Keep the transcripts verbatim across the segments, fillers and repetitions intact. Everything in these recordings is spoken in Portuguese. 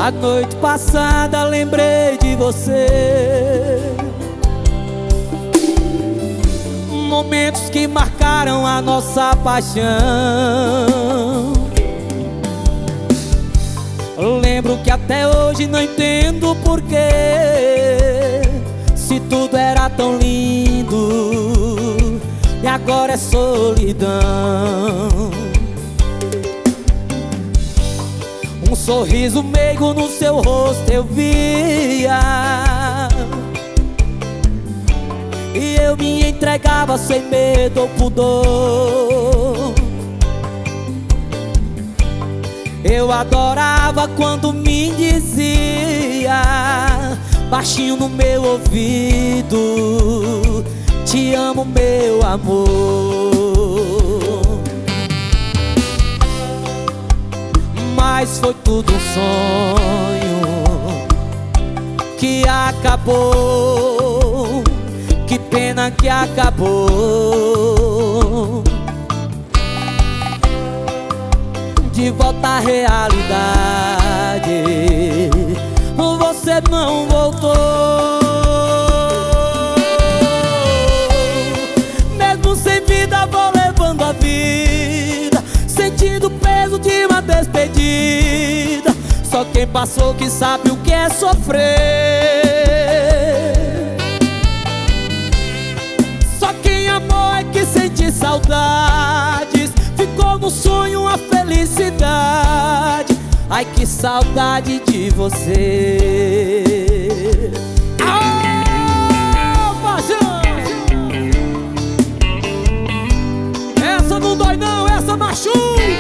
A noite passada lembrei de você. Momentos que marcaram a nossa paixão. Lembro que até hoje não entendo porquê, se tudo era tão lindo e agora é solidão. Um sorriso meigo no seu rosto eu via, e eu me entregava sem medo ou pudor. Eu adorava quando me dizia, baixinho no meu ouvido, te amo, meu amor. Mas foi tudo um sonho que acabou. Que pena que acabou. De volta à realidade, você não voltou. Mesmo sem vida vou levando a vida, sentindo o peso de uma despedida. Só quem passou que sabe o que é sofrer. Só quem amou é que sente saudades. Ficou no sonho a felicidade. Ai, que saudade de você. Ah, paixão! Essa não dói não, essa machuca.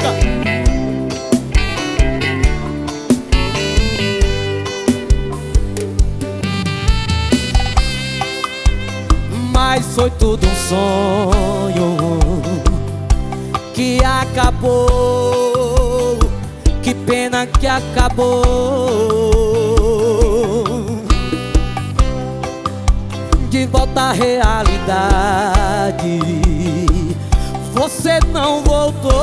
Mas foi tudo um sonho que acabou. Que pena que acabou. De volta à realidade, você não voltou.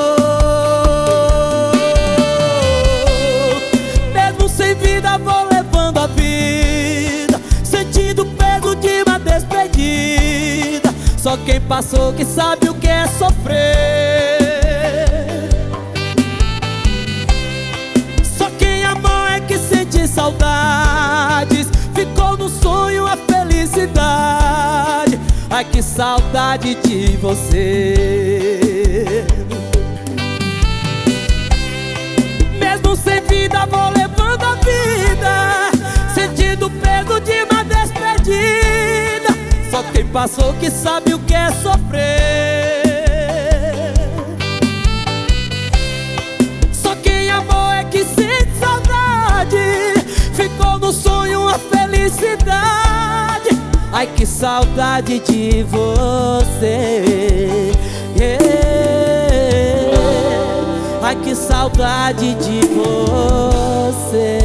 Mesmo sem vida vou levando a vida, sentindo o peso de uma despedida. Só quem passou que sabe o que é sofrer. Só quem amou é que sente saudades. Ficou no sonho a felicidade. Ai, que saudade de você. Mesmo sem vida vou levando a vida, sentindo o peso de uma despedida. Só quem passou que sabe o que é sofrer. Só quem amou é que sente saudade. Ficou no sonho a felicidade. Ai, que saudade de você. Yeah. Ai, que saudade de você.